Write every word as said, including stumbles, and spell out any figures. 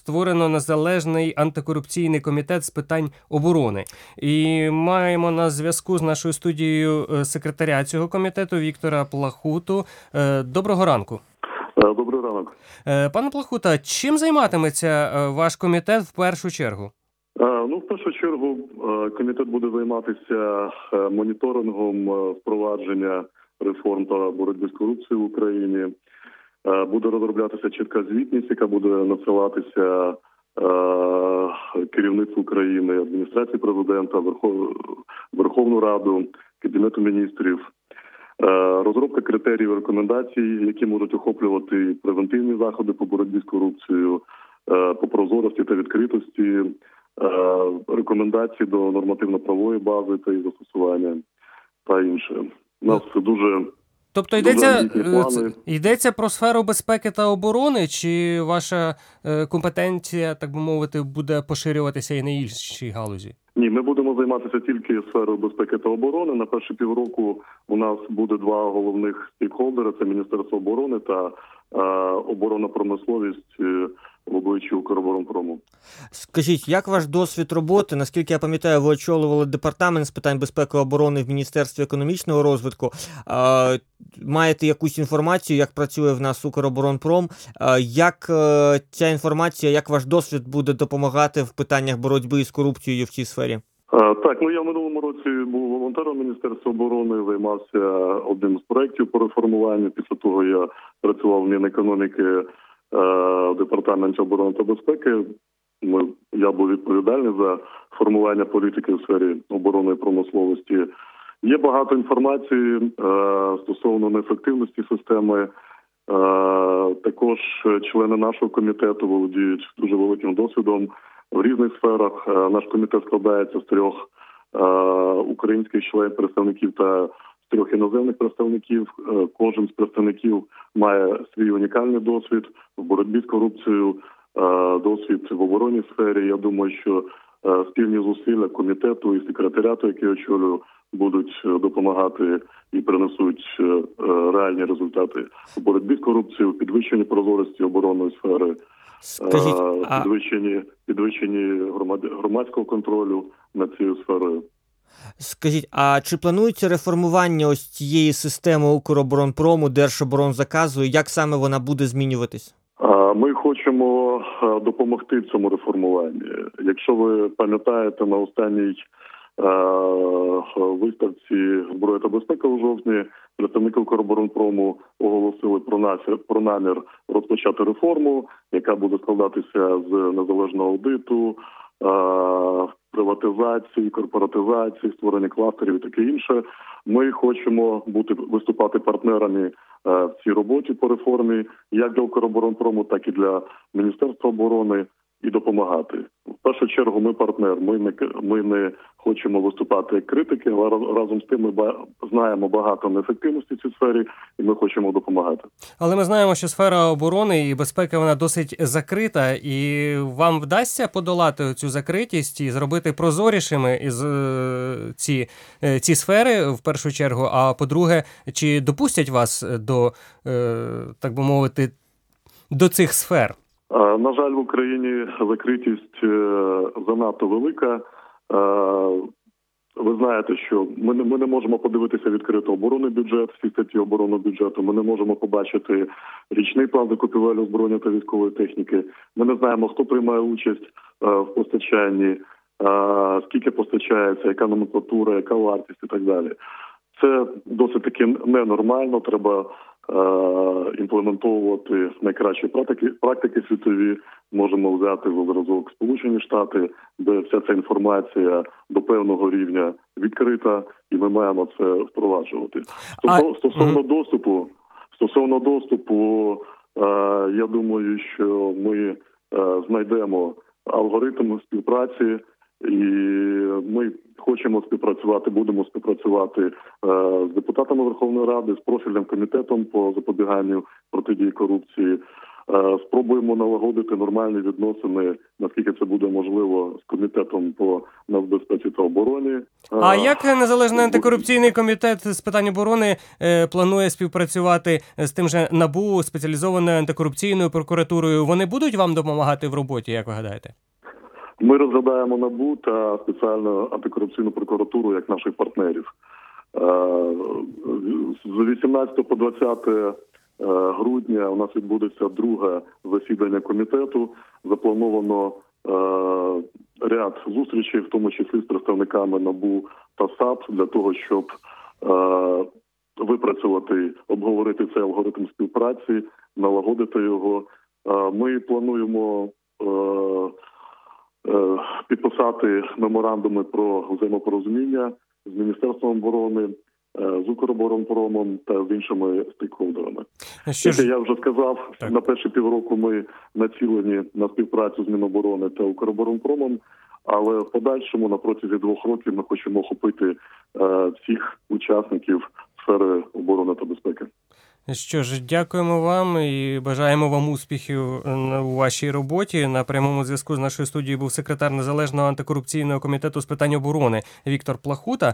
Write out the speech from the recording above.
створено незалежний антикорупційний комітет з питань оборони. І маємо на зв'язку з нашою студією секретаря цього комітету Віктора Плахуту. Доброго ранку. Добрий ранок. Пане Плахута, чим займатиметься ваш комітет в першу чергу? Ну, в першу чергу, комітет буде займатися моніторингом впровадження реформ та боротьби з корупцією в Україні. Буде розроблятися чітка звітність, яка буде надсилатися керівництву України, адміністрації президента, Верховну Раду, Кабінету міністрів. Розробка критеріїв рекомендацій, які можуть охоплювати превентивні заходи по боротьбі з корупцією, по прозорості та відкритості, рекомендації до нормативно-правової бази та її застосування та інше. У нас дуже... Тобто йдеться, йдеться про сферу безпеки та оборони, чи ваша компетенція, так би мовити, буде поширюватися і на іншій галузі? Ні, ми будемо займатися тільки сферою безпеки та оборони. На перші півроку у нас буде два головних стейкхолдери – це Міністерство оборони та е, оборонна промисловість в обличчі Укроборонпрому. Скажіть, як ваш досвід роботи? Наскільки я пам'ятаю, ви очолювали департамент з питань безпеки і оборони в Міністерстві економічного розвитку. Маєте якусь інформацію, як працює в нас Укроборонпром? Як ця інформація, як ваш досвід буде допомагати в питаннях боротьби з корупцією в цій сфері? Так, ну я в минулому році був волонтером Міністерства оборони, займався одним з проєктів по реформуванню. Після того я працював в Мінекономіки, в департаменті оборони та безпеки. Ми, я був відповідальний за формування політики в сфері оборонної промисловості. Є багато інформації е, стосовно неефективності системи. Е, також члени нашого комітету володіють дуже великим досвідом в різних сферах. Е, наш комітет складається з трьох е, українських членів представників та з трьох іноземних представників. Е, кожен з представників має свій унікальний досвід в боротьбі з корупцією, досвід в оборонній сфері. Я думаю, що спільні зусилля комітету і секретаріату, який я очолюю, будуть допомагати і принесуть реальні результати в боротьбі з корупцією, підвищенні прозорості оборонної сфери, Скажіть, підвищенні, а... підвищенні громадського контролю над цією сферою. Скажіть, а чи планується реформування ось цієї системи Укроборонпрому, Держоборонзаказу, і як саме вона буде змінюватись? Ми хочемо допомогти в цьому реформуванні. Якщо ви пам'ятаєте, на останній виставці «Зброя та безпека» у жовтні представники Укроборонпрому оголосили про намір, про намір розпочати реформу, яка буде складатися з незалежного аудиту, приватизації, корпоратизації, створення кластерів і таке інше. Ми хочемо бути виступати партнерами в цій роботі по реформі, як для Укроборонпрому, так і для Міністерства оборони, і допомагати. В першу чергу ми партнер, ми не, ми не хочемо виступати як критики, але разом з тим ми ба- знаємо багато неефективності в цій сфері, і ми хочемо допомагати. Але ми знаємо, що сфера оборони і безпеки, вона досить закрита, і вам вдасться подолати цю закритість і зробити прозорішими із ці, ці сфери, в першу чергу, а по-друге, чи допустять вас до, так би мовити, до цих сфер? На жаль, в Україні закритість занадто велика. Ви знаєте, що ми не, ми не можемо подивитися відкрито оборонний бюджет, всі статті оборонного бюджету. Ми не можемо побачити річний план закупівель озброєння та військової техніки. Ми не знаємо, хто приймає участь в постачанні, скільки постачається, яка номенклатура, яка вартість і так далі. Це досить таки ненормально. Треба імплементовувати найкращі практики, практики світові. Можемо взяти в зразок Сполучені Штати, де вся ця інформація до певного рівня відкрита, і ми маємо це впроваджувати. Стосовно, стосовно доступу, стосовно доступу, я думаю, що ми знайдемо алгоритм співпраці, і ми хочемо співпрацювати, будемо співпрацювати е, з депутатами Верховної Ради, з профільним комітетом по запобіганню протидії корупції. Е, Спробуємо налагодити нормальні відносини, наскільки це буде можливо, з комітетом по нацбезпеці та обороні. А як Незалежний антикорупційний комітет з питань оборони е, планує співпрацювати з тим же НАБУ, спеціалізованою антикорупційною прокуратурою? Вони будуть вам допомагати в роботі, як ви гадаєте? Ми розглядаємо НАБУ та спеціальну антикорупційну прокуратуру як наших партнерів. З вісімнадцятого по двадцяте грудня у нас відбудеться друге засідання комітету. Заплановано ряд зустрічей, в тому числі з представниками НАБУ та САП, для того, щоб випрацювати, обговорити цей алгоритм співпраці, налагодити його. Ми плануємо підписати меморандуми про взаємопорозуміння з Міністерством оборони, з Укроборонпромом та з іншими стейкхолдерами. Що ж... Як я вже сказав, так. На перші півроку ми націлені на співпрацю з Міноборони та Укроборонпромом, але в подальшому на протязі двох років ми хочемо охопити е, всіх учасників сфери оборони та безпеки. Що ж, дякуємо вам і бажаємо вам успіхів у вашій роботі. На прямому зв'язку з нашою студією був секретар Незалежного антикорупційного комітету з питань оборони Віктор Плахута.